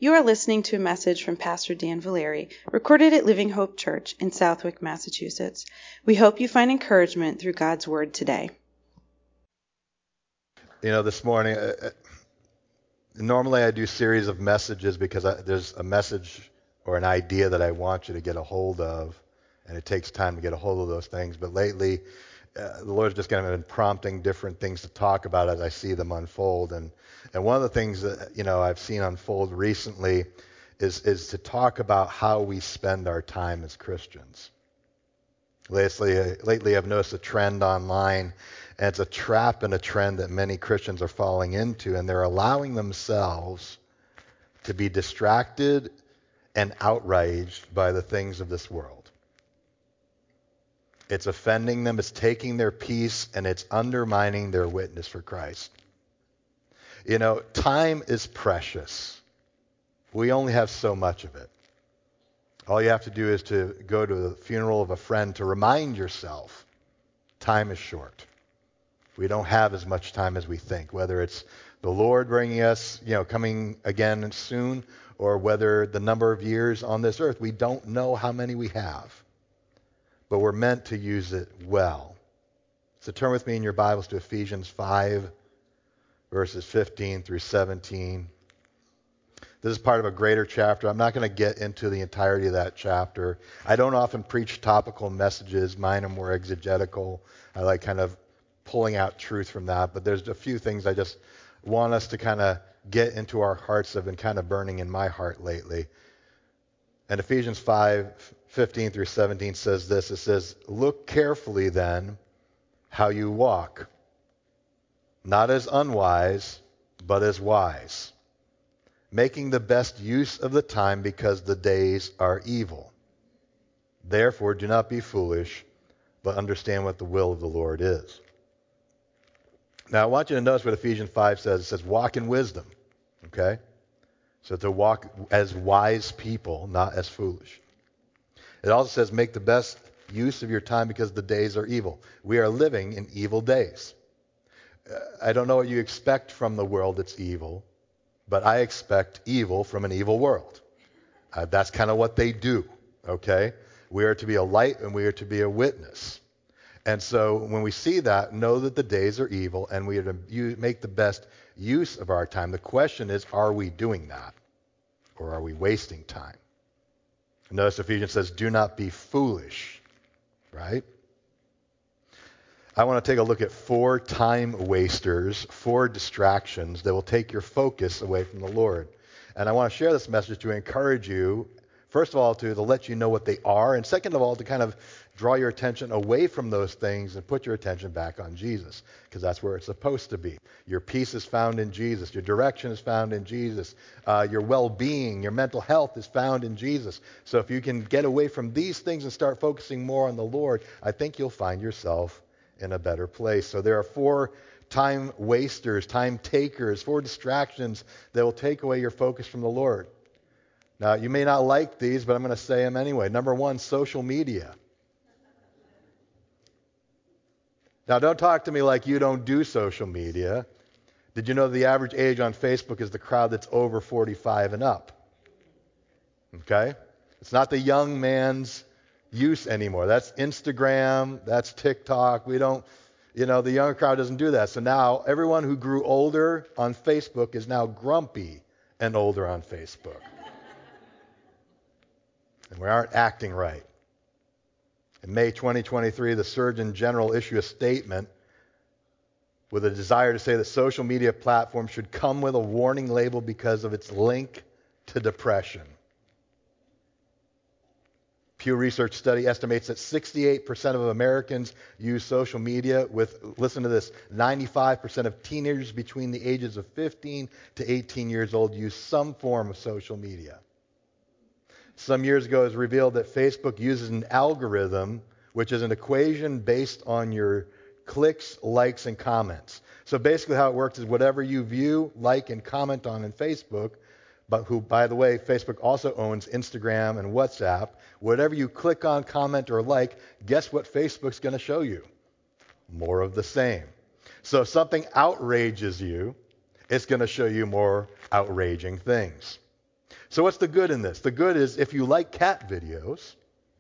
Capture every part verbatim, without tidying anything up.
You are listening to a message from Pastor Dan Valeri, recorded at Living Hope Church in Southwick, Massachusetts. We hope you find encouragement through God's Word today. You know, this morning, uh, normally I do a series of messages because I, there's a message or an idea that I want you to get a hold of, and it takes time to get a hold of those things. But lately, uh, the Lord's just kind of been prompting different things to talk about as I see them unfold. And and one of the things that, you know, I've seen unfold recently is is to talk about how we spend our time as Christians. Lately, lately I've noticed a trend online, and it's a trap and a trend that many Christians are falling into, and they're allowing themselves to be distracted and outraged by the things of this world. It's offending them, it's taking their peace, and it's undermining their witness for Christ. You know, time is precious. We only have so much of it. All you have to do is to go to the funeral of a friend to remind yourself time is short. We don't have as much time as we think, whether it's the Lord bringing us, you know, coming again soon, or whether the number of years on this earth. We don't know how many we have, but we're meant to use it well. So turn with me in your Bibles to Ephesians five, verses fifteen through seventeen. This is part of a greater chapter. I'm not going to get into the entirety of that chapter. I don't often preach topical messages. Mine are more exegetical. I like kind of pulling out truth from that. But there's a few things I just want us to kind of get into our hearts that have been kind of burning in my heart lately. And Ephesians five, fifteen through seventeen says this. It says, "Look carefully then how you walk, not as unwise, but as wise, making the best use of the time because the days are evil. Therefore, do not be foolish, but understand what the will of the Lord is." Now, I want you to notice what Ephesians five says. It says, walk in wisdom, okay? So to walk as wise people, not as foolish. It also says, make the best use of your time because the days are evil. We are living in evil days. Uh, I don't know what you expect from the world that's evil, but I expect evil from an evil world. Uh, that's kind of what they do, okay? We are to be a light and we are to be a witness. And so when we see that, know that the days are evil and we are to use, make the best use of our time. The question is, are we doing that? Or are we wasting time? Notice Ephesians says, do not be foolish, right? I want to take a look at four time wasters, four distractions that will take your focus away from the Lord. And I want to share this message to encourage you, first of all, to, to let you know what they are, and second of all, to kind of draw your attention away from those things and put your attention back on Jesus, because that's where it's supposed to be. Your peace is found in Jesus. Your direction is found in Jesus. Uh, your well-being, your mental health is found in Jesus. So if you can get away from these things and start focusing more on the Lord, I think you'll find yourself in a better place. So there are four time wasters, time takers, four distractions that will take away your focus from the Lord. Now, you may not like these, but I'm going to say them anyway. Number one, social media. Now, don't talk to me like you don't do social media. Did you know the average age on Facebook is the crowd that's over forty-five and up? Okay? It's not the young man's use anymore. That's Instagram, that's TikTok. We don't, you know, the younger crowd doesn't do that. So now everyone who grew older on Facebook is now grumpy and older on Facebook. And we aren't acting right. In May twenty twenty-three, the Surgeon General issued a statement with a desire to say that social media platforms should come with a warning label because of its link to depression. Pew Research study estimates that sixty-eight percent of Americans use social media with, listen to this, ninety-five percent of teenagers between the ages of fifteen to eighteen years old use some form of social media. Some years ago, it was revealed that Facebook uses an algorithm, which is an equation based on your clicks, likes, and comments. So basically how it works is whatever you view, like, and comment on in Facebook, but who, by the way, Facebook also owns Instagram and WhatsApp, whatever you click on, comment, or like, guess what Facebook's going to show you? More of the same. So if something outrages you, it's going to show you more outraging things. So what's the good in this? The good is if you like cat videos,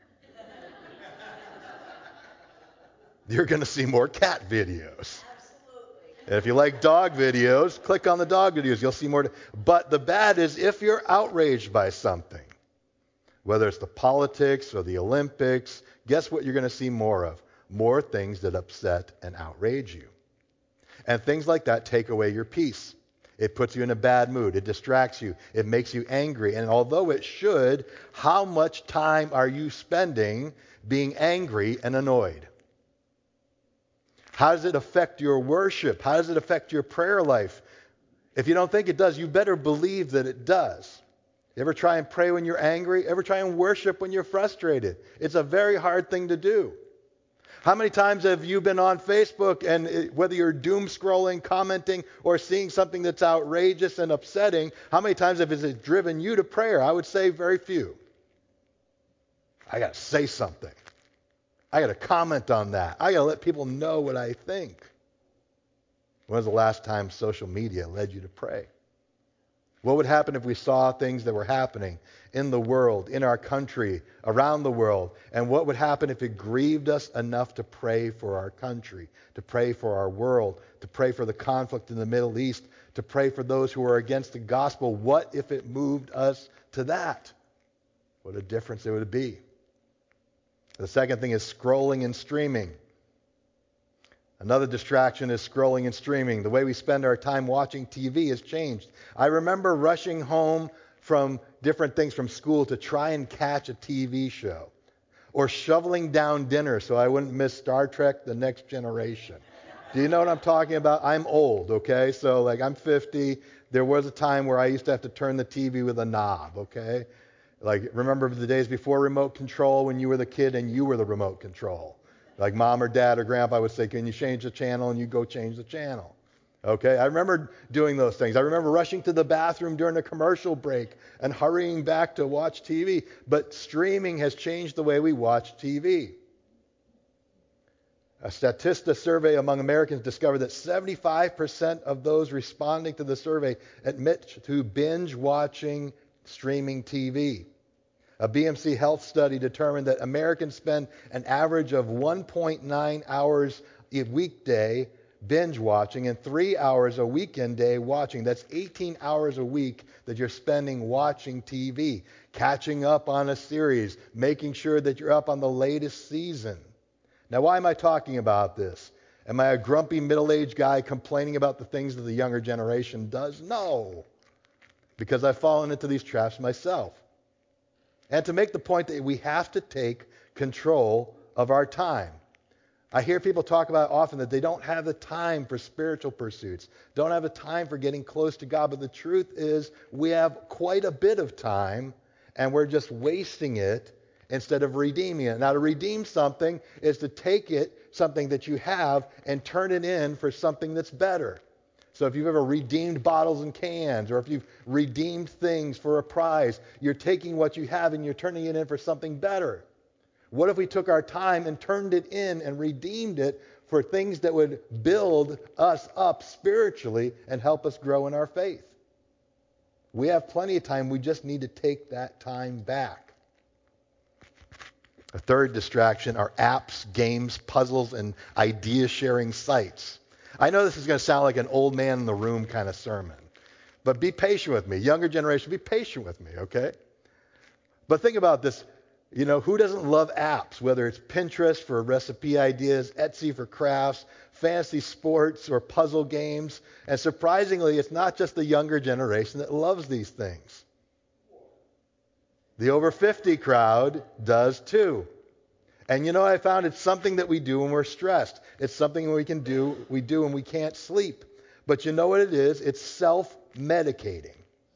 you're going to see more cat videos. And if you like dog videos, click on the dog videos. You'll see more. But the bad is if you're outraged by something, whether it's the politics or the Olympics, guess what you're going to see more of? More things that upset and outrage you. And things like that take away your peace. It puts you in a bad mood. It distracts you. It makes you angry. And although it should, how much time are you spending being angry and annoyed? How does it affect your worship? How does it affect your prayer life? If you don't think it does, you better believe that it does. You ever try and pray when you're angry? Ever try and worship when you're frustrated? It's a very hard thing to do. How many times have you been on Facebook and it, whether you're doom scrolling, commenting, or seeing something that's outrageous and upsetting, how many times have it driven you to prayer? I would say very few. I got to say something. I got to comment on that. I got to let people know what I think. When was the last time social media led you to pray? What would happen if we saw things that were happening in the world, in our country, around the world? And what would happen if it grieved us enough to pray for our country, to pray for our world, to pray for the conflict in the Middle East, to pray for those who are against the gospel? What if it moved us to that? What a difference it would be. The second thing is scrolling and streaming. Another distraction is scrolling and streaming. The way we spend our time watching T V has changed. I remember rushing home from different things from school to try and catch a T V show, or shoveling down dinner so I wouldn't miss Star Trek: The Next Generation. Do you know what I'm talking about? I'm old, okay? So like I'm fifty. There was a time where I used to have to turn the T V with a knob, okay? Like, remember the days before remote control when you were the kid and you were the remote control? Like mom or dad or grandpa would say, can you change the channel? And you go change the channel. Okay, I remember doing those things. I remember rushing to the bathroom during a commercial break and hurrying back to watch T V. But streaming has changed the way we watch T V. A Statista survey among Americans discovered that seventy-five percent of those responding to the survey admit to binge watching streaming T V. A B M C Health study determined that Americans spend an average of one point nine hours a weekday binge watching and three hours a weekend day watching. That's eighteen hours a week that you're spending watching T V, catching up on a series, making sure that you're up on the latest season. Now, why am I talking about this? Am I a grumpy middle-aged guy complaining about the things that the younger generation does? No, because I've fallen into these traps myself. And to make the point that we have to take control of our time. I hear people talk about often that they don't have the time for spiritual pursuits, don't have the time for getting close to God. But the truth is we have quite a bit of time, and we're just wasting it instead of redeeming it. Now, to redeem something is to take it, something that you have, and turn it in for something that's better. So if you've ever redeemed bottles and cans, or if you've redeemed things for a prize, you're taking what you have and you're turning it in for something better. What if we took our time and turned it in and redeemed it for things that would build us up spiritually and help us grow in our faith? We have plenty of time. We just need to take that time back. A third distraction are apps, games, puzzles, and idea-sharing sites. I know this is going to sound like an old man in the room kind of sermon, but be patient with me. Younger generation, be patient with me, okay? But think about this. You know, who doesn't love apps, whether it's Pinterest for recipe ideas, Etsy for crafts, fantasy sports, or puzzle games? And surprisingly, it's not just the younger generation that loves these things. The over fifty crowd does too. And you know, I found it's something that we do when we're stressed. It's something we can do, we do when we can't sleep. But you know what it is? It's self-medicating.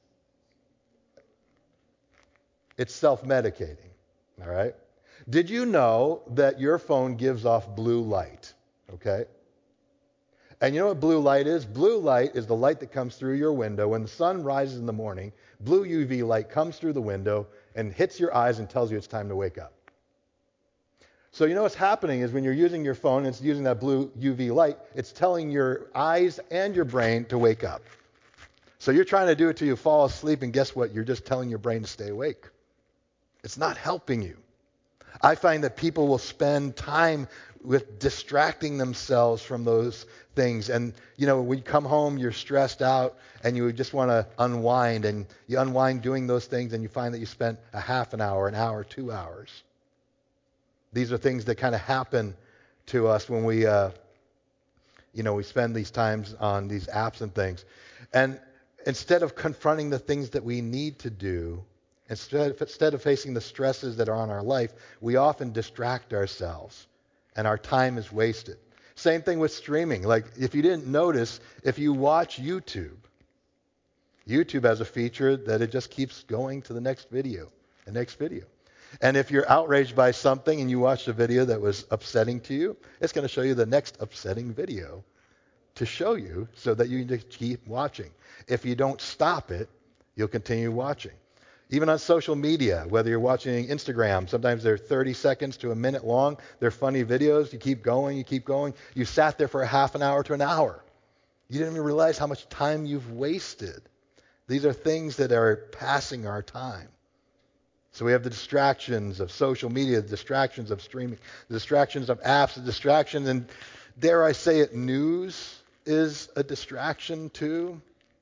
It's self-medicating. All right? Did you know that your phone gives off blue light? Okay? And you know what blue light is? Blue light is the light that comes through your window. When the sun rises in the morning, blue U V light comes through the window and hits your eyes and tells you it's time to wake up. So you know what's happening is when you're using your phone and it's using that blue U V light, it's telling your eyes and your brain to wake up. So you're trying to do it till you fall asleep, and guess what? You're just telling your brain to stay awake. It's not helping you. I find that people will spend time with distracting themselves from those things. And, you know, when you come home, you're stressed out and you just want to unwind. And you unwind doing those things and you find that you spent a half an hour, an hour, two hours. These are things that kind of happen to us when we, uh, you know, we spend these times on these apps and things. And instead of confronting the things that we need to do, Instead of, instead of facing the stresses that are on our life, we often distract ourselves, and our time is wasted. Same thing with streaming. Like, if you didn't notice, if you watch YouTube, YouTube has a feature that it just keeps going to the next video, the next video. And if you're outraged by something and you watched a video that was upsetting to you, it's going to show you the next upsetting video to show you so that you can just keep watching. If you don't stop it, you'll continue watching. Even on social media, whether you're watching Instagram, sometimes they're thirty seconds to a minute long. They're funny videos. You keep going, you keep going. You sat there for a half an hour to an hour. You didn't even realize how much time you've wasted. These are things that are passing our time. So we have the distractions of social media, the distractions of streaming, the distractions of apps, the distractions, and dare I say it, news is a distraction too.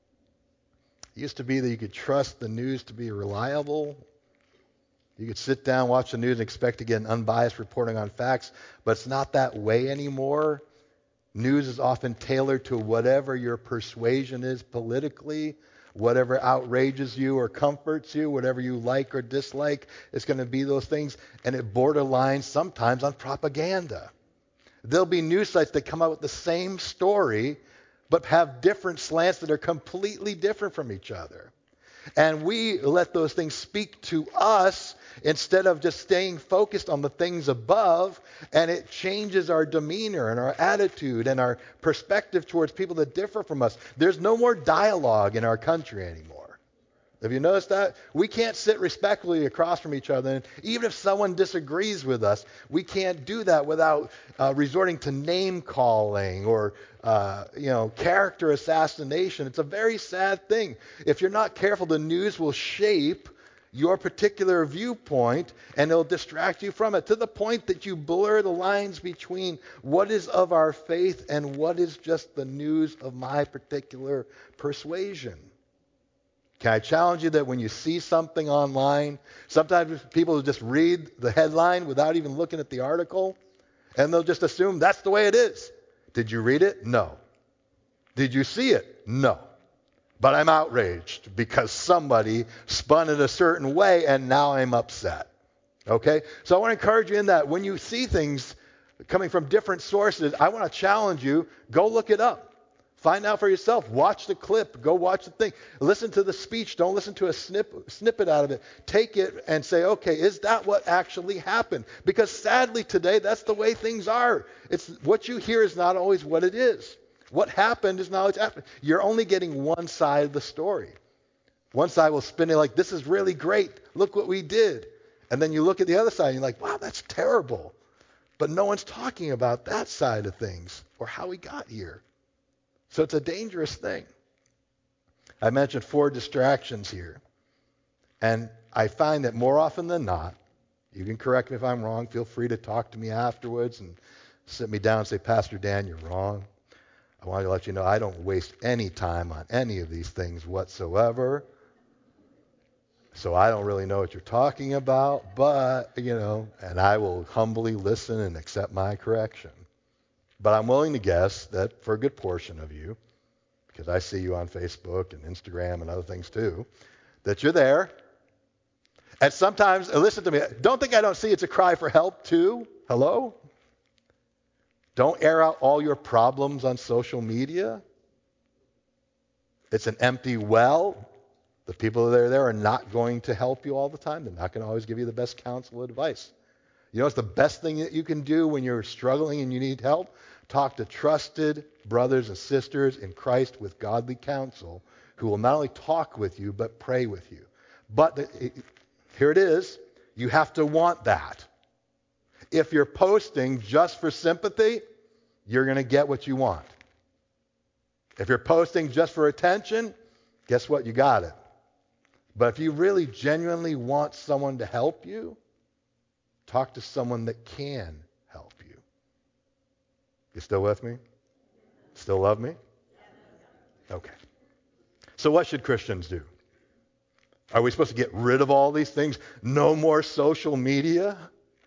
It used to be that you could trust the news to be reliable. You could sit down, watch the news, and expect to get an unbiased reporting on facts, but it's not that way anymore. News is often tailored to whatever your persuasion is politically, whatever outrages you or comforts you, whatever you like or dislike. It's going to be those things, and it borderlines sometimes on propaganda. There'll be news sites that come out with the same story, but have different slants that are completely different from each other. And we let those things speak to us instead of just staying focused on the things above, and it changes our demeanor and our attitude and our perspective towards people that differ from us. There's no more dialogue in our country anymore. Have you noticed that? We can't sit respectfully across from each other. And even if someone disagrees with us, we can't do that without uh, resorting to name calling or uh, you know, character assassination. It's a very sad thing. If you're not careful, the news will shape your particular viewpoint and it'll distract you from it to the point that you blur the lines between what is of our faith and what is just the news of my particular persuasion. Can I challenge you that when you see something online, sometimes people just read the headline without even looking at the article, and they'll just assume that's the way it is. Did you read it? No. Did you see it? No. But I'm outraged because somebody spun it a certain way, and now I'm upset. Okay? So I want to encourage you in that when you see things coming from different sources, I want to challenge you, go look it up. Find out for yourself. Watch the clip. Go watch the thing. Listen to the speech. Don't listen to a snip, snippet out of it. Take it and say, okay, is that what actually happened? Because sadly today, that's the way things are. It's what you hear is not always what it is. What happened is not always happened. You're only getting one side of the story. One side will spin it like, this is really great. Look what we did. And then you look at the other side and you're like, wow, that's terrible. But no one's talking about that side of things or how we got here. So it's a dangerous thing. I mentioned four distractions here. And I find that more often than not, you can correct me if I'm wrong, feel free to talk to me afterwards and sit me down and say, Pastor Dan, you're wrong. I want to let you know I don't waste any time on any of these things whatsoever. So I don't really know what you're talking about, but, you know, and I will humbly listen and accept my correction. But I'm willing to guess that for a good portion of you, because I see you on Facebook and Instagram and other things too, that you're there. And sometimes, listen to me, don't think I don't see it's a cry for help too. Hello? Don't air out all your problems on social media. It's an empty well. The people that are there are not going to help you all the time. They're not going to always give you the best counsel or advice. You know what's the best thing that you can do when you're struggling and you need help? Talk to trusted brothers and sisters in Christ with godly counsel who will not only talk with you, but pray with you. But the, it, here it is. You have to want that. If you're posting just for sympathy, you're going to get what you want. If you're posting just for attention, guess what? You got it. But if you really genuinely want someone to help you, talk to someone that can help you. You still with me? Still love me? Okay. So what should Christians do? Are we supposed to get rid of all these things? No more social media?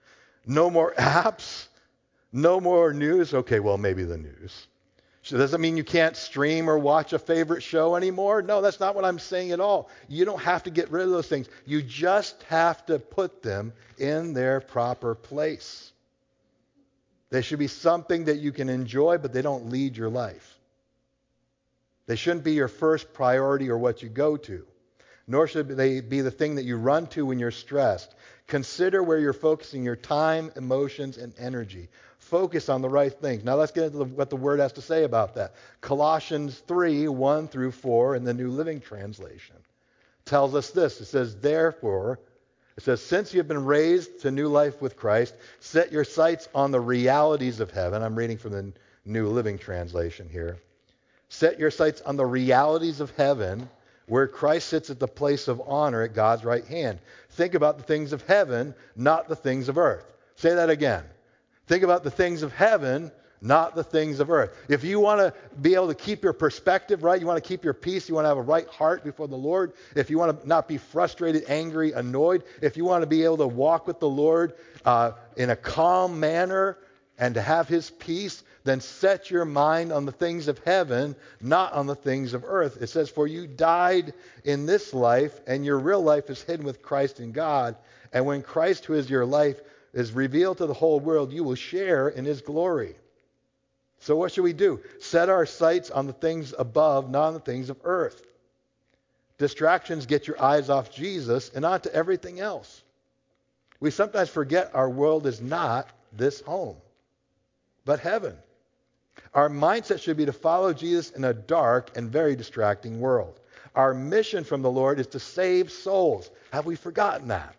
No more apps? No more news? Okay, well, maybe the news. So does that mean you can't stream or watch a favorite show anymore? No, that's not what I'm saying at all. You don't have to get rid of those things. You just have to put them in their proper place. They should be something that you can enjoy, but they don't lead your life. They shouldn't be your first priority or what you go to. Nor should they be the thing that you run to when you're stressed. Consider where you're focusing your time, emotions, and energy. Focus on the right things. Now let's get into the, what the Word has to say about that. Colossians three, one through four in the New Living Translation tells us this. It says, therefore, it says, since you have been raised to new life with Christ, set your sights on the realities of heaven. I'm reading from the New Living Translation here. Set your sights on the realities of heaven, where Christ sits at the place of honor at God's right hand. Think about the things of heaven, not the things of earth. Say that again. Think about the things of heaven, not the things of earth. If you want to be able to keep your perspective right, you want to keep your peace, you want to have a right heart before the Lord, if you want to not be frustrated, angry, annoyed, if you want to be able to walk with the Lord uh, in a calm manner and to have His peace, then set your mind on the things of heaven, not on the things of earth. It says, for you died in this life, and your real life is hidden with Christ in God. And when Christ, who is your life, is revealed to the whole world, you will share in His glory. So what should we do? Set our sights on the things above, not on the things of earth. Distractions get your eyes off Jesus and onto everything else. We sometimes forget our world is not this home, but heaven. Our mindset should be to follow Jesus in a dark and very distracting world. Our mission from the Lord is to save souls. Have we forgotten that?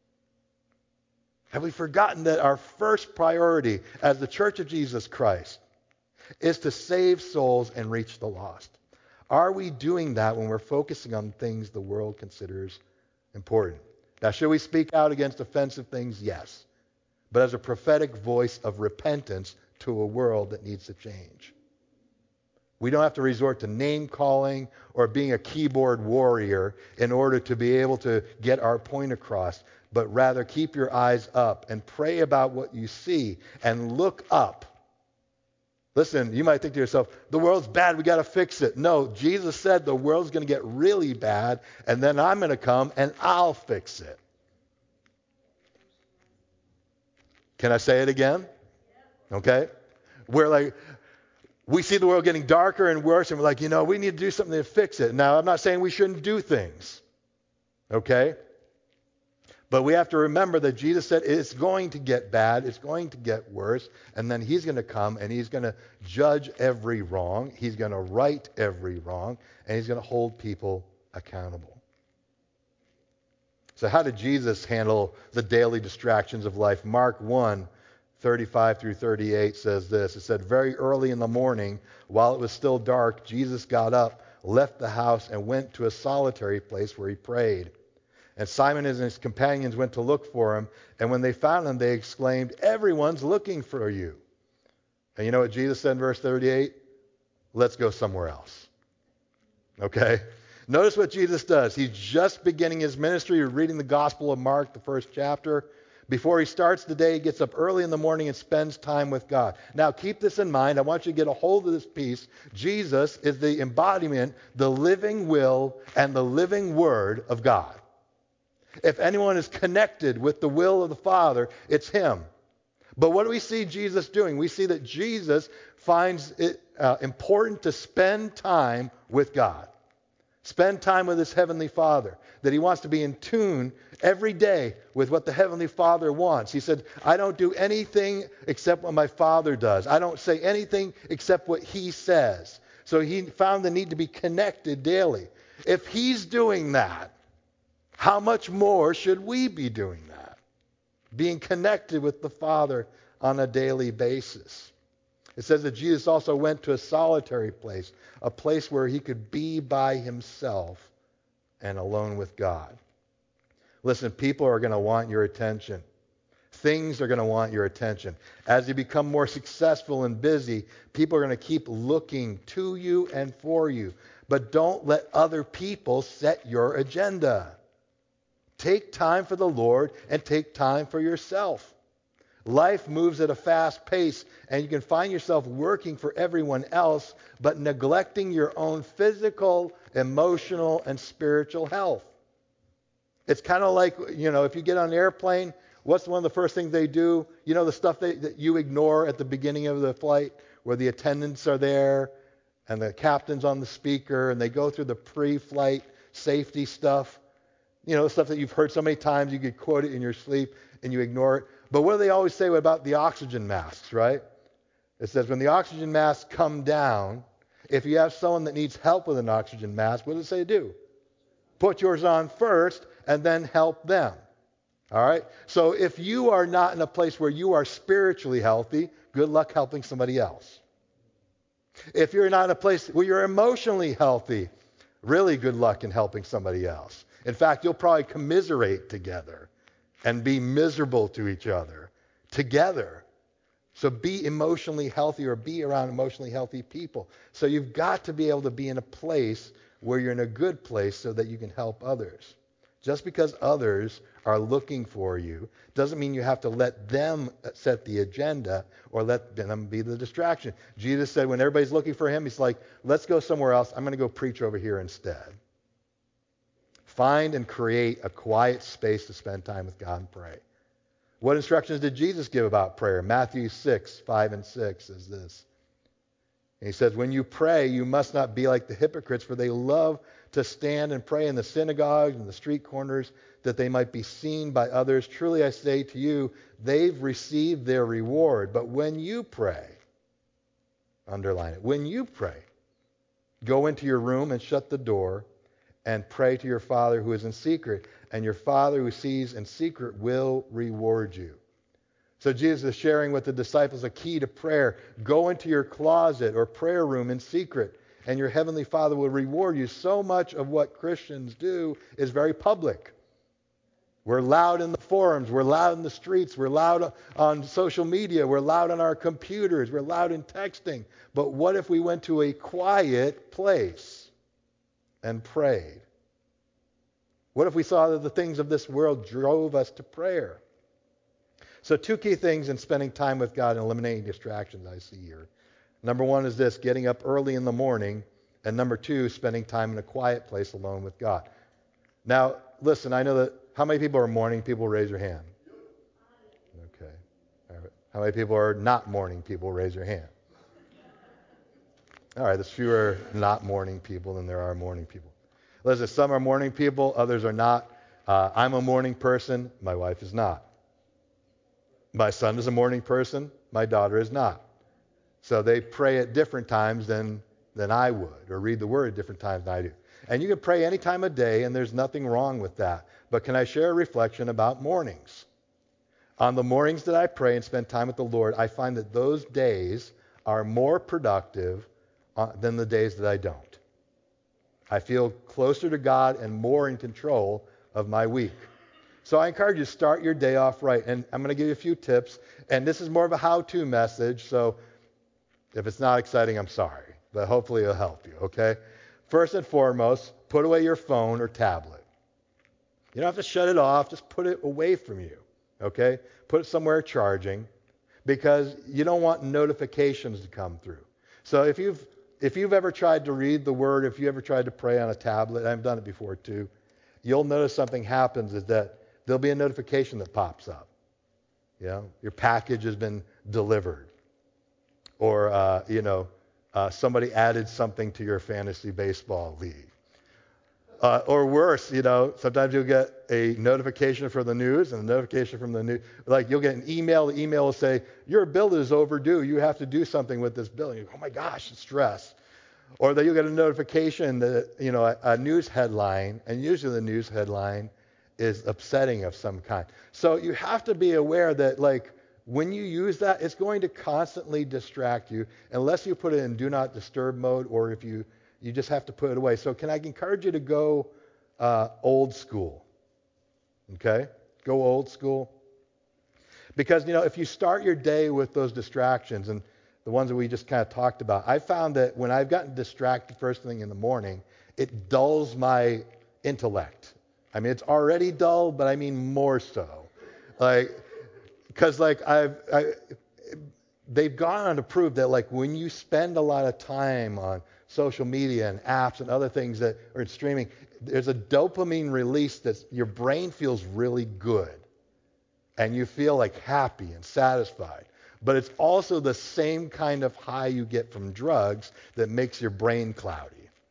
Have we forgotten that our first priority as the Church of Jesus Christ is to save souls and reach the lost? Are we doing that when we're focusing on things the world considers important? Now, should we speak out against offensive things? Yes. But as a prophetic voice of repentance to a world that needs to change. We don't have to resort to name calling or being a keyboard warrior in order to be able to get our point across, but rather keep your eyes up and pray about what you see and look up. Listen, you might think to yourself, the world's bad, we got to fix it. No, Jesus said the world's going to get really bad, and then I'm going to come and I'll fix it. Can I say it again? Okay? We're like, we see the world getting darker and worse, and we're like, you know, we need to do something to fix it. Now, I'm not saying we shouldn't do things. Okay? But we have to remember that Jesus said it's going to get bad, it's going to get worse, and then He's going to come and He's going to judge every wrong, He's going to right every wrong, and He's going to hold people accountable. So how did Jesus handle the daily distractions of life? Mark one, thirty-five through thirty-eight says this. It said, very early in the morning, while it was still dark, Jesus got up, left the house, and went to a solitary place where He prayed. And Simon and his companions went to look for Him, and when they found Him, they exclaimed, everyone's looking for you. And you know what Jesus said in verse thirty-eight? Let's go somewhere else. Okay? Notice what Jesus does. He's just beginning His ministry. You're reading the Gospel of Mark, the first chapter. Before he starts the day, he gets up early in the morning and spends time with God. Now, keep this in mind. I want you to get a hold of this piece. Jesus is the embodiment, the living will, and the living word of God. If anyone is connected with the will of the Father, it's Him. But what do we see Jesus doing? We see that Jesus finds it uh, important to spend time with God. Spend time with His Heavenly Father. That He wants to be in tune every day with what the Heavenly Father wants. He said, I don't do anything except what my Father does. I don't say anything except what He says. So He found the need to be connected daily. If He's doing that, how much more should we be doing that? Being connected with the Father on a daily basis. It says that Jesus also went to a solitary place, a place where he could be by himself and alone with God. Listen, people are going to want your attention. Things are going to want your attention. As you become more successful and busy, people are going to keep looking to you and for you. But don't let other people set your agenda. Take time for the Lord and take time for yourself. Life moves at a fast pace, and you can find yourself working for everyone else, but neglecting your own physical, emotional, and spiritual health. It's kind of like, you know, if you get on an airplane, what's one of the first things they do? You know, the stuff they, that you ignore at the beginning of the flight, where the attendants are there and the captain's on the speaker, and they go through the pre-flight safety stuff. You know, the stuff that you've heard so many times, you could quote it in your sleep, and you ignore it. But what do they always say about the oxygen masks, right? It says when the oxygen masks come down, if you have someone that needs help with an oxygen mask, what does it say to do? Put yours on first and then help them. All right? So if you are not in a place where you are spiritually healthy, good luck helping somebody else. If you're not in a place where you're emotionally healthy, really good luck in helping somebody else. In fact, you'll probably commiserate together and be miserable to each other together. So be emotionally healthy, or be around emotionally healthy people. So you've got to be able to be in a place where you're in a good place so that you can help others. Just because others are looking for you doesn't mean you have to let them set the agenda or let them be the distraction. Jesus said when everybody's looking for him, he's like, let's go somewhere else. I'm going to go preach over here instead. Find and create a quiet space to spend time with God and pray. What instructions did Jesus give about prayer? Matthew six, five and six is this. And he says, when you pray, you must not be like the hypocrites, for they love to stand and pray in the synagogues and the street corners, that they might be seen by others. Truly I say to you, they've received their reward. But when you pray, underline it, when you pray, go into your room and shut the door and pray to your Father who is in secret, and your Father who sees in secret will reward you. So Jesus is sharing with the disciples a key to prayer. Go into your closet or prayer room in secret, and your Heavenly Father will reward you. So much of what Christians do is very public. We're loud in the forums. We're loud in the streets. We're loud on social media. We're loud on our computers. We're loud in texting. But what if we went to a quiet place and prayed? What if we saw that the things of this world drove us to prayer? So two key things in spending time with God and eliminating distractions I see here. Number one is this, getting up early in the morning. And number two, spending time in a quiet place alone with God. Now, listen, I know that, how many people are morning people? Raise your hand. Okay. All right. How many people are not morning people? Raise your hand. All right, there's fewer not morning people than there are morning people. Listen, some are morning people, others are not. Uh, I'm a morning person. My wife is not. My son is a morning person. My daughter is not. So they pray at different times than, than I would, or read the word at different times than I do. And you can pray any time of day, and there's nothing wrong with that. But can I share a reflection about mornings? On the mornings that I pray and spend time with the Lord, I find that those days are more productive uh, than the days that I don't. I feel closer to God and more in control of my week. So I encourage you to start your day off right. And I'm going to give you a few tips. And this is more of a how-to message. So if it's not exciting, I'm sorry. But hopefully it'll help you, okay? First and foremost, put away your phone or tablet. You don't have to shut it off. Just put it away from you, okay? Put it somewhere charging, because you don't want notifications to come through. So if you've if you've ever tried to read the Word, if you ever tried to pray on a tablet, I've done it before too, you'll notice something happens is that there'll be a notification that pops up. You know, your package has been delivered. Or, uh, you know, uh, somebody added something to your fantasy baseball league. Uh, or worse, you know, sometimes you'll get a notification from the news and a notification from the news. Like you'll get an email. The email will say, your bill is overdue. You have to do something with this bill. And you go, oh my gosh, it's stress. Or that you'll get a notification that, you know, a, a news headline, and usually the news headline is upsetting of some kind. So you have to be aware that, like, when you use that, it's going to constantly distract you unless you put it in do not disturb mode, or if you, you just have to put it away. So can I encourage you to go uh, old school? Okay? Go old school. Because, you know, if you start your day with those distractions and the ones that we just kind of talked about, I found that when I've gotten distracted first thing in the morning, it dulls my intellect. I mean, it's already dull, but I mean more so. Like, because like I've, I, they've gone on to prove that like when you spend a lot of time on social media and apps and other things that are in streaming, there's a dopamine release that your brain feels really good. And you feel like happy and satisfied. But it's also the same kind of high you get from drugs that makes your brain cloudy.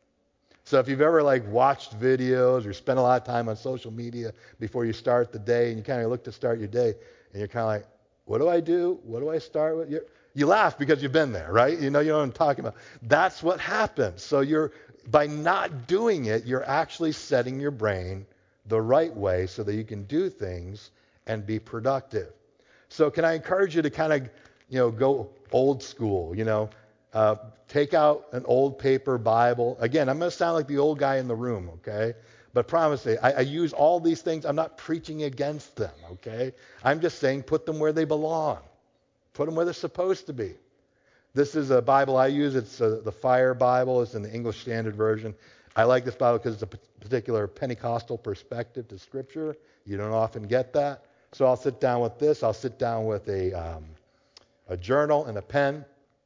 So if you've ever like watched videos or spent a lot of time on social media before you start the day, and you kind of look to start your day, and you're kind of like, what do I do? What do I start with? You're, you laugh because you've been there, right? You know, you know what I'm talking about. That's what happens. So you're by not doing it, you're actually setting your brain the right way so that you can do things and be productive. So can I encourage you to kind of, you know, go old school, you know, uh, take out an old paper Bible. Again, I'm going to sound like the old guy in the room, okay? But promise me, I, I use all these things. I'm not preaching against them, okay? I'm just saying put them where they belong. Put them where they're supposed to be. This is a Bible I use. It's uh, the Fire Bible. It's in the English Standard Version. I like this Bible because it's a p- particular Pentecostal perspective to Scripture. You don't often get that. So I'll sit down with this. I'll sit down with a um, a journal and a pen,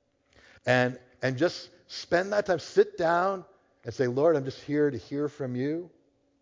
and and just spend that time. Sit down and say, Lord, I'm just here to hear from you.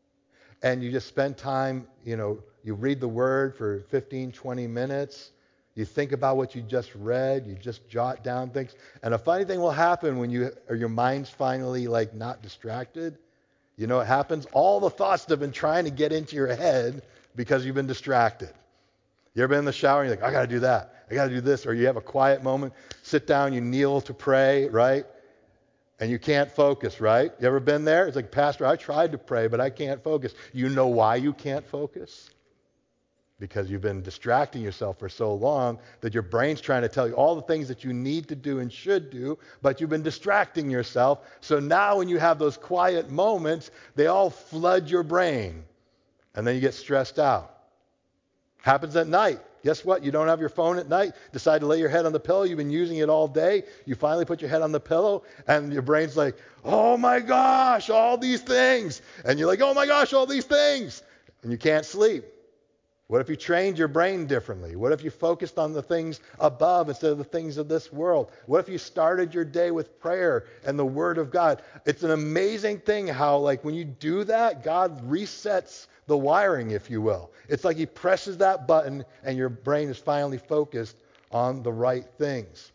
And you just spend time. You know, you read the Word for fifteen, twenty minutes. You think about what you just read. You just jot down things. And a funny thing will happen when you or your mind's finally like not distracted. You know what happens? All the thoughts that have been trying to get into your head because you've been distracted. You ever been in the shower and you're like, I got to do that. I got to do this. Or you have a quiet moment, sit down, you kneel to pray, right? And you can't focus, right? You ever been there? It's like, Pastor, I tried to pray, but I can't focus. You know why you can't focus? Because you've been distracting yourself for so long that your brain's trying to tell you all the things that you need to do and should do, but you've been distracting yourself. So now when you have those quiet moments, they all flood your brain. And then you get stressed out. Happens at night. Guess what? You don't have your phone at night. Decide to lay your head on the pillow. You've been using it all day. You finally put your head on the pillow, and your brain's like, oh my gosh, all these things. And you're like, oh my gosh, all these things. And you can't sleep. What if you trained your brain differently? What if you focused on the things above instead of the things of this world? What if you started your day with prayer and the Word of God? It's an amazing thing how, like, when you do that, God resets the wiring, if you will. It's like He presses that button and your brain is finally focused on the right things.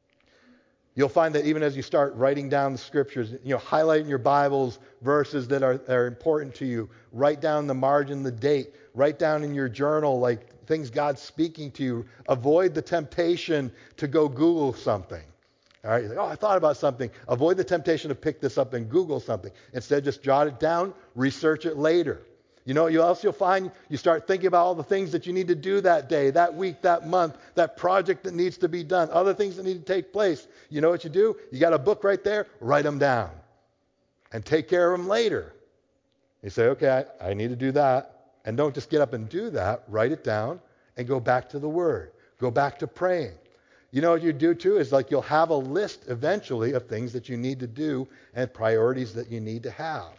You'll find that even as you start writing down the scriptures, you know, highlight in your Bibles verses that are, are important to you. Write down the margin, the date. Write down in your journal, like, things God's speaking to you. Avoid the temptation to go Google something. All right, you're like, oh, I thought about something. Avoid the temptation to pick this up and Google something. Instead, just jot it down, research it later. You know what you else you'll find? You start thinking about all the things that you need to do that day, that week, that month, that project that needs to be done, other things that need to take place. You know what you do? You got a book right there, write them down. And take care of them later. You say, okay, I, I need to do that. And don't just get up and do that. Write it down and go back to the Word. Go back to praying. You know what you do too is like you'll have a list eventually of things that you need to do and priorities that you need to have.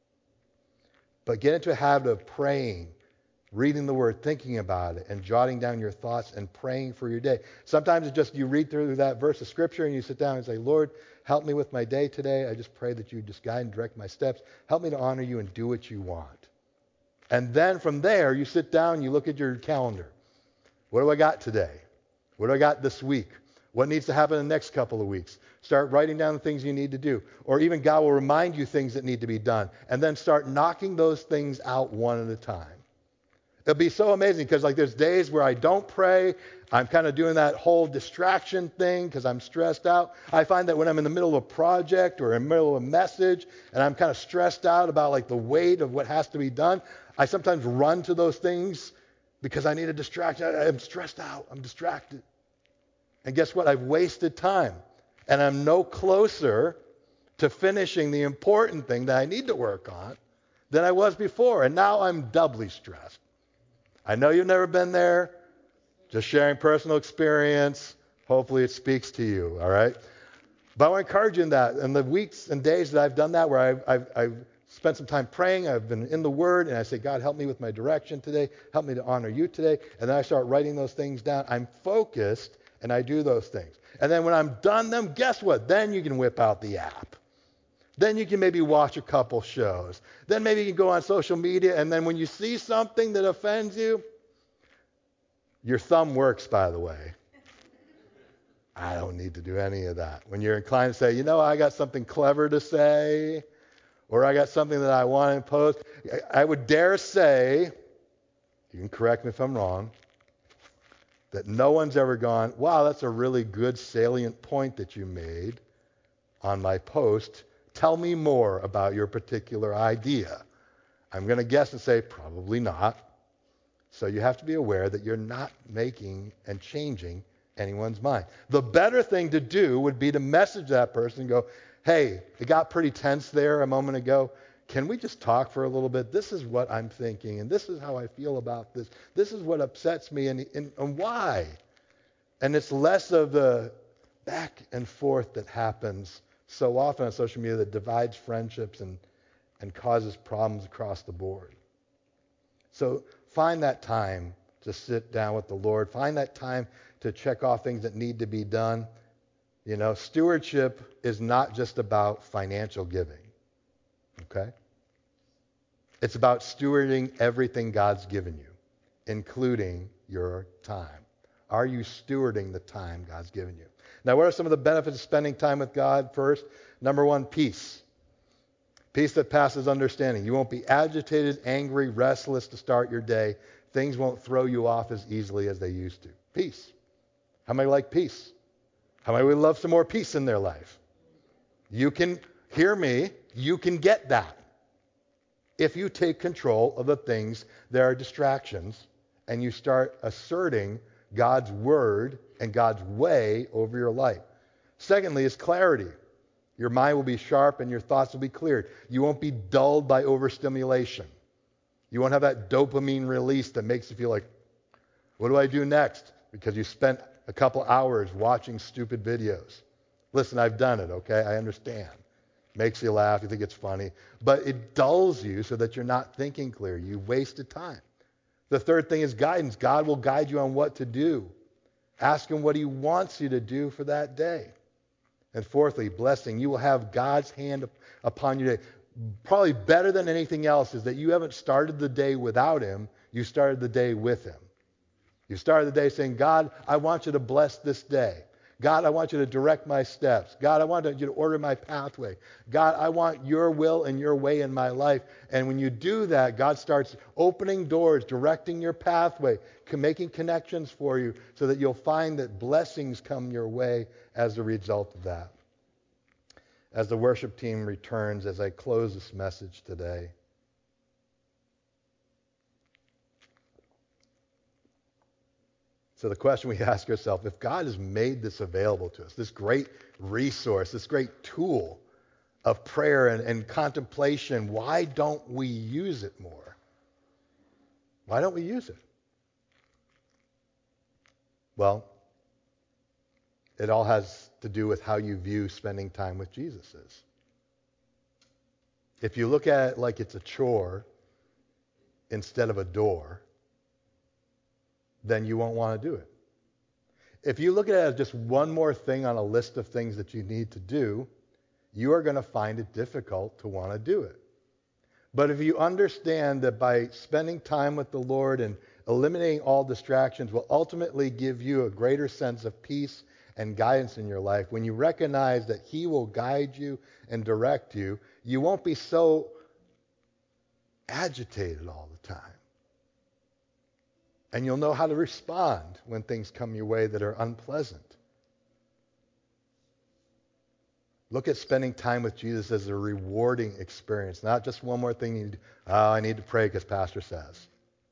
But get into a habit of praying, reading the Word, thinking about it, and jotting down your thoughts and praying for your day. Sometimes it's just you read through that verse of Scripture and you sit down and say, Lord, help me with my day today. I just pray that you just guide and direct my steps. Help me to honor you and do what you want. And then from there, you sit down and you look at your calendar. What do I got today? What do I got this week? What needs to happen in the next couple of weeks? Start writing down the things you need to do. Or even God will remind you things that need to be done. And then start knocking those things out one at a time. It'll be so amazing because like there's days where I don't pray. I'm kind of doing that whole distraction thing because I'm stressed out. I find that when I'm in the middle of a project or in the middle of a message and I'm kind of stressed out about like the weight of what has to be done, I sometimes run to those things because I need a distraction. I, I'm stressed out. I'm distracted. And guess what? I've wasted time. And I'm no closer to finishing the important thing that I need to work on than I was before. And now I'm doubly stressed. I know you've never been there. Just sharing personal experience. Hopefully it speaks to you, all right? But I want to encourage you in that. In the weeks and days that I've done that, where I've, I've, I've spent some time praying, I've been in the Word, and I say, God, help me with my direction today. Help me to honor you today. And then I start writing those things down. I'm focused, and I do those things. And then when I'm done them, guess what? Then you can whip out the app. Then you can maybe watch a couple shows. Then maybe you can go on social media, and then when you see something that offends you, your thumb works, by the way. I don't need to do any of that. When you're inclined to say, you know, I got something clever to say, or I got something that I want to post, I would dare say, you can correct me if I'm wrong, that no one's ever gone, wow, that's a really good salient point that you made on my post. Tell me more about your particular idea. I'm going to guess and say, probably not. So you have to be aware that you're not making and changing anyone's mind. The better thing to do would be to message that person and go, hey, it got pretty tense there a moment ago. Can we just talk for a little bit? This is what I'm thinking, and this is how I feel about this. This is what upsets me, and, and, and why? And it's less of the back and forth that happens so often on social media that divides friendships and, and causes problems across the board. So find that time to sit down with the Lord. Find that time to check off things that need to be done. You know, stewardship is not just about financial giving. Okay? It's about stewarding everything God's given you, including your time. Are you stewarding the time God's given you? Now, what are some of the benefits of spending time with God? First, number one, peace. Peace that passes understanding. You won't be agitated, angry, restless to start your day. Things won't throw you off as easily as they used to. Peace. How many like peace? How many would love some more peace in their life? You can, hear me, you can get that if you take control of the things that are distractions and you start asserting God's word and God's way over your life. Secondly is clarity. Your mind will be sharp and your thoughts will be cleared. You won't be dulled by overstimulation. You won't have that dopamine release that makes you feel like, what do I do next? Because you spent a couple hours watching stupid videos. Listen, I've done it, okay? I understand. Makes you laugh, you think it's funny. But it dulls you so that you're not thinking clear. You wasted time. The third thing is guidance. God will guide you on what to do. Ask him what he wants you to do for that day. And fourthly, blessing. You will have God's hand upon you today. Probably better than anything else is that you haven't started the day without him. You started the day with him. You started the day saying, God, I want you to bless this day. God, I want you to direct my steps. God, I want you to order my pathway. God, I want your will and your way in my life. And when you do that, God starts opening doors, directing your pathway, making connections for you so that you'll find that blessings come your way as a result of that. As the worship team returns, as I close this message today, so the question we ask ourselves, if God has made this available to us, this great resource, this great tool of prayer and, and contemplation, why don't we use it more? Why don't we use it? Well, it all has to do with how you view spending time with Jesus is. If you look at it like it's a chore instead of a door, then you won't want to do it. If you look at it as just one more thing on a list of things that you need to do, you are going to find it difficult to want to do it. But if you understand that by spending time with the Lord and eliminating all distractions will ultimately give you a greater sense of peace and guidance in your life, when you recognize that he will guide you and direct you, you won't be so agitated all the time. And you'll know how to respond when things come your way that are unpleasant. Look at spending time with Jesus as a rewarding experience, not just one more thing you need to do. Oh, I need to pray because Pastor says.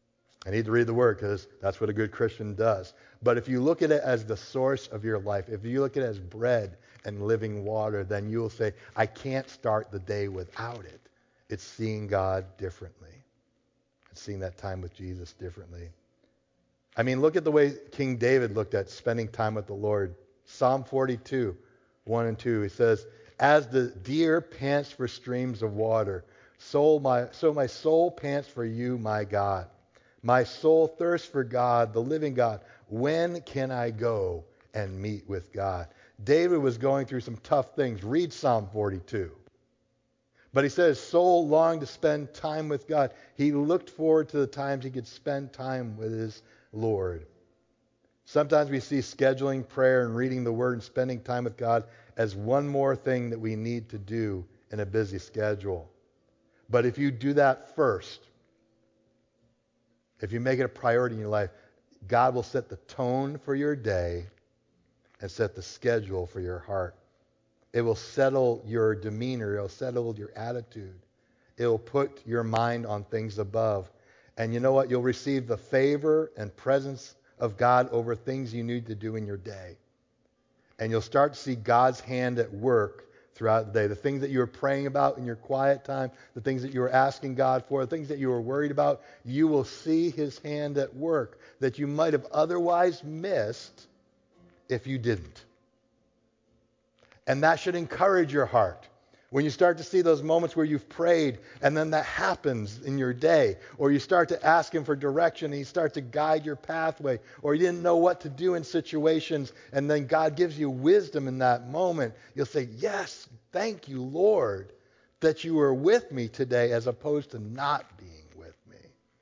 I need to read the Word because that's what a good Christian does. But if you look at it as the source of your life, if you look at it as bread and living water, then you will say, I can't start the day without it. It's seeing God differently. It's seeing that time with Jesus differently. I mean, look at the way King David looked at spending time with the Lord. Psalm forty-two, one and two, he says, as the deer pants for streams of water, soul my, so my soul pants for you, my God. My soul thirsts for God, the living God. When can I go and meet with God? David was going through some tough things. Read Psalm forty-two. But he said his soul longed to spend time with God. He looked forward to the times he could spend time with his Lord. Sometimes we see scheduling prayer and reading the Word and spending time with God as one more thing that we need to do in a busy schedule. But if you do that first, if you make it a priority in your life, God will set the tone for your day and set the schedule for your heart. It will settle your demeanor. It will settle your attitude. It will put your mind on things above. And you know what? You'll receive the favor and presence of God over things you need to do in your day. And you'll start to see God's hand at work throughout the day. The things that you were praying about in your quiet time, the things that you were asking God for, the things that you were worried about, you will see his hand at work that you might have otherwise missed if you didn't. And that should encourage your heart. When you start to see those moments where you've prayed and then that happens in your day, or you start to ask him for direction and he starts to guide your pathway, or you didn't know what to do in situations and then God gives you wisdom in that moment, you'll say, yes, thank you, Lord, that you were with me today as opposed to not being with me.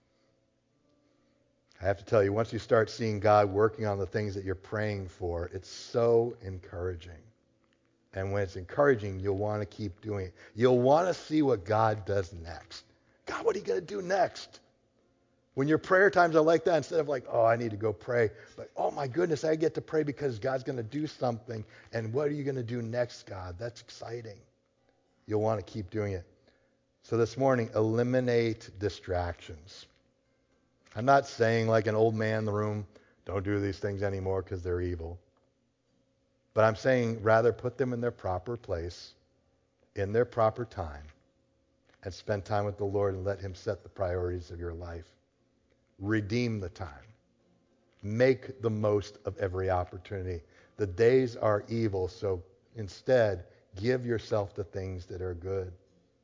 I have to tell you, once you start seeing God working on the things that you're praying for, it's so encouraging. And when it's encouraging, you'll want to keep doing it. You'll want to see what God does next. God, what are you going to do next? When your prayer times are like that, instead of like, oh, I need to go pray, but oh my goodness, I get to pray because God's going to do something. And what are you going to do next, God? That's exciting. You'll want to keep doing it. So this morning, eliminate distractions. I'm not saying like an old man in the room, don't do these things anymore because they're evil. But I'm saying rather put them in their proper place, in their proper time, and spend time with the Lord and let him set the priorities of your life. Redeem the time. Make the most of every opportunity. The days are evil, so instead, give yourself to things that are good.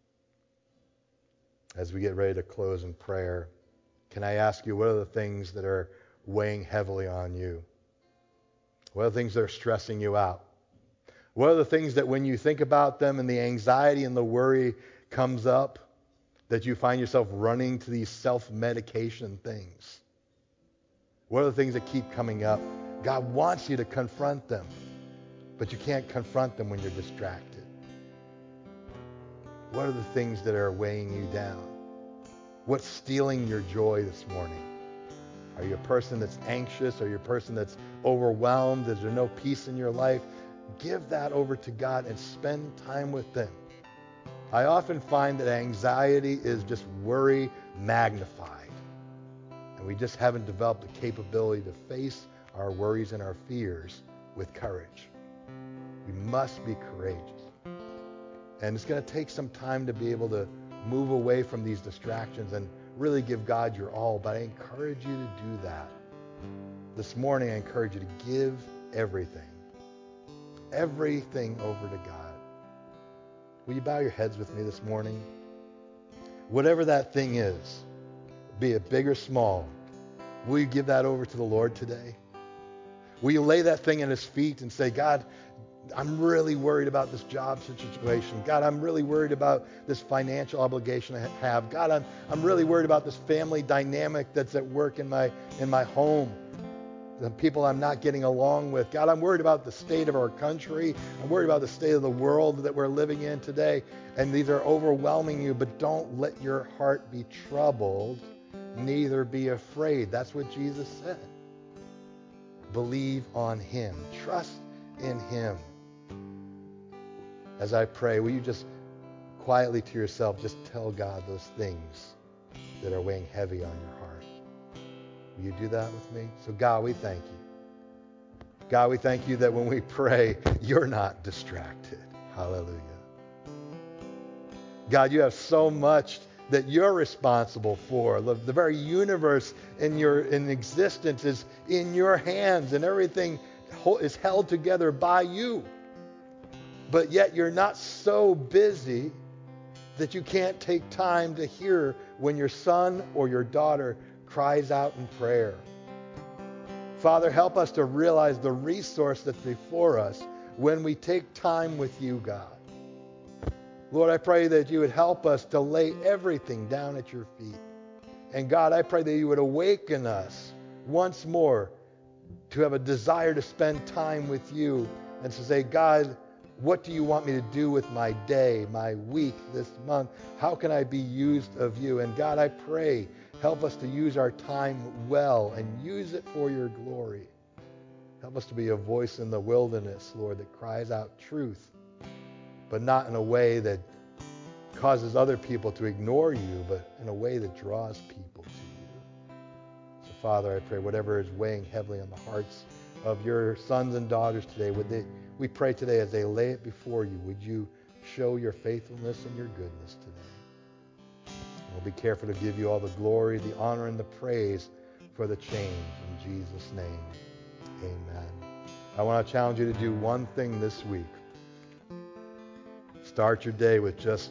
As we get ready to close in prayer, can I ask you, what are the things that are weighing heavily on you? What are the things that are stressing you out? What are the things that when you think about them and the anxiety and the worry comes up, that you find yourself running to these self-medication things? What are the things that keep coming up? God wants you to confront them, but you can't confront them when you're distracted. What are the things that are weighing you down? What's stealing your joy this morning? Are you a person that's anxious? Are you a person that's overwhelmed? Is there no peace in your life? Give that over to God and spend time with them. I often find that anxiety is just worry magnified. And we just haven't developed the capability to face our worries and our fears with courage. We must be courageous. And it's going to take some time to be able to move away from these distractions and really give God your all. But I encourage you to do that. This morning, I encourage you to give everything. Everything over to God. Will you bow your heads with me this morning? Whatever that thing is, be it big or small, will you give that over to the Lord today? Will you lay that thing at his feet and say, God, I'm really worried about this job situation. God, I'm really worried about this financial obligation I have. God, I'm, I'm really worried about this family dynamic that's at work in my, in my home. The people I'm not getting along with. God, I'm worried about the state of our country. I'm worried about the state of the world that we're living in today. And these are overwhelming you, but don't let your heart be troubled, neither be afraid. That's what Jesus said. Believe on him. Trust in him. As I pray, will you just quietly to yourself just tell God those things that are weighing heavy on your heart? Will you do that with me? So God, we thank you. God, we thank you that when we pray, you're not distracted. Hallelujah. God, you have so much that you're responsible for. The, the very universe in your in existence is in your hands, and everything is held together by you. But yet you're not so busy that you can't take time to hear when your son or your daughter cries out in prayer. Father, help us to realize the resource that's before us when we take time with you, God. Lord, I pray that you would help us to lay everything down at your feet. And God, I pray that you would awaken us once more to have a desire to spend time with you and to say, God, what do you want me to do with my day, my week, this month? How can I be used of you? And God, I pray, help us to use our time well and use it for your glory. Help us to be a voice in the wilderness, Lord, that cries out truth, but not in a way that causes other people to ignore you, but in a way that draws people to you. So, Father, I pray whatever is weighing heavily on the hearts of your sons and daughters today, would they, we pray today as they lay it before you, would you show your faithfulness and your goodness today? And we'll be careful to give you all the glory, the honor, and the praise for the change. In Jesus' name, amen. I want to challenge you to do one thing this week. Start your day with just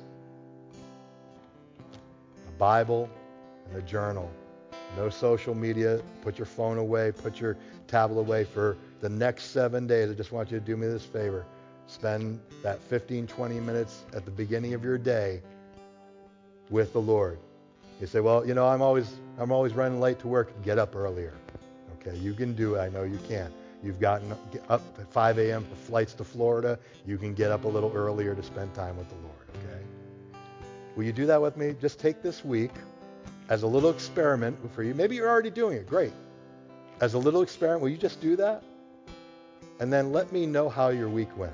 a Bible and a journal. No social media. Put your phone away. Put your tablet away for the next seven days. I just want you to do me this favor. Spend that fifteen, twenty minutes at the beginning of your day with the Lord. You say, well, you know, I'm always I'm always running late to work. Get up earlier. Okay, you can do it. I know you can. You've gotten up at five a.m. for flights to Florida. You can get up a little earlier to spend time with the Lord, okay? Will you do that with me? Just take this week as a little experiment for you. Maybe you're already doing it. Great. As a little experiment, will you just do that? And then let me know how your week went.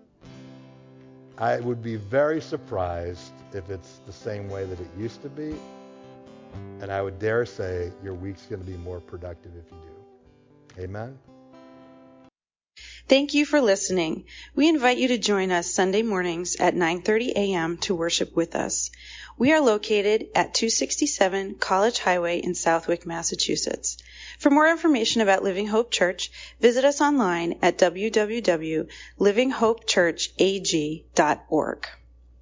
I would be very surprised if it's the same way that it used to be. And I would dare say your week's going to be more productive if you do. Amen? Thank you for listening. We invite you to join us Sunday mornings at nine thirty a.m. to worship with us. We are located at two sixty-seven College Highway in Southwick, Massachusetts. For more information about Living Hope Church, visit us online at w w w dot living hope church a g dot org.